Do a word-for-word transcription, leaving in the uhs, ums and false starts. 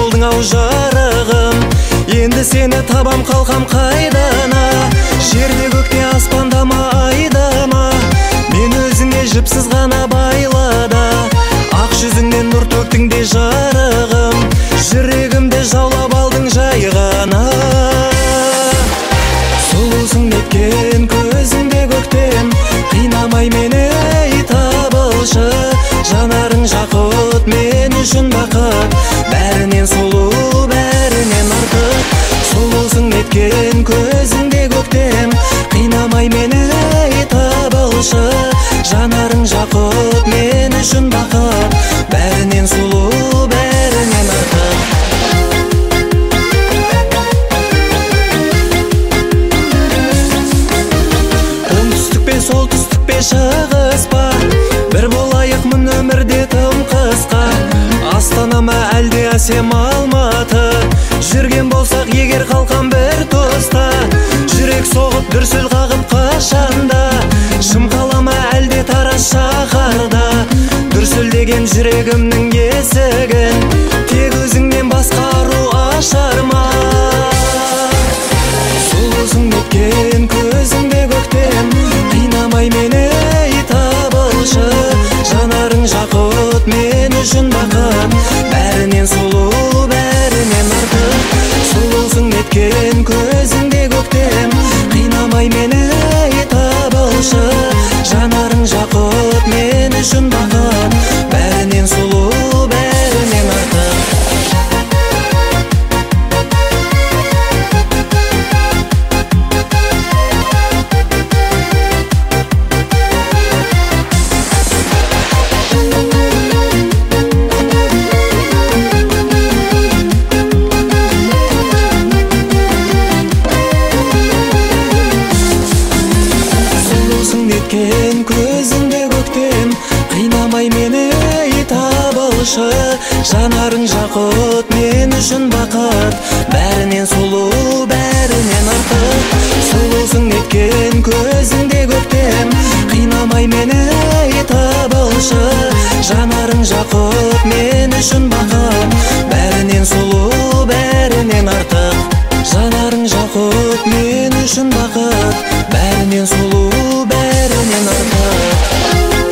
болдың ау жарығым, енді сені табам қалқам қайдана. Жерде көкте аспанда ма айда ма, мен өзіңе жіпсіз ғана байлада. Ақ жүзіңнен нұр төктің де жарығым, жүрегімді жаулап алдың жай ғана. Сұлусың неткен көзіңде көктем, қинамай мені ей табылшы. Жанарың жақұт мен үшін бақыт, бәрінен сұлу бәрінен артық. Сұлусың неткен көзіңде көктем, қинамай мені ей табылшы. Жанарың жақұт мен үшін бақыт, бәрінен сұлу бәрінен артық. Оңтүстік пе солтүстік пе шығыс па, бір болайық мұн өмірде тым қысқа. Астана ма әлде әсем Алматы, жүрген болсақ егер қалқан бір тоста. Жүрек соғып дүрсіл қағып қашанда, шым қала ма әлде Тараз шаһарда. Дүрсілдеген жүрегімнің есігін тек өзіңнен басқа ару ашар ма. Сұлусың неткен көзіңде көктем, қинамай мені ей табылшы. Жанарың жақұт мен үшін бақыт, бәрінен сұлу бәрінен артық. Сұлусың неткен көзіңде көктем, қинамай мені ей табылшы. Жанарың жақұт мен үшін бақыт, бәрінен сұлу бәрінен артық. Неткен көзіңде көктем, қинамай мені ей табылшы. Жанарың жақұт мен үшін бақыт, бәрінен сұлу бәрінен артық. Сұлусың неткен көзіңде көктем, қинамай мені ей табылшы. Жанарың жақұт мен үшін бақыт, бәрінен сұлу бәрінен артық. Жанарың жақұт мен үшін бақыт, бәрінен сұлу бәрінен артық.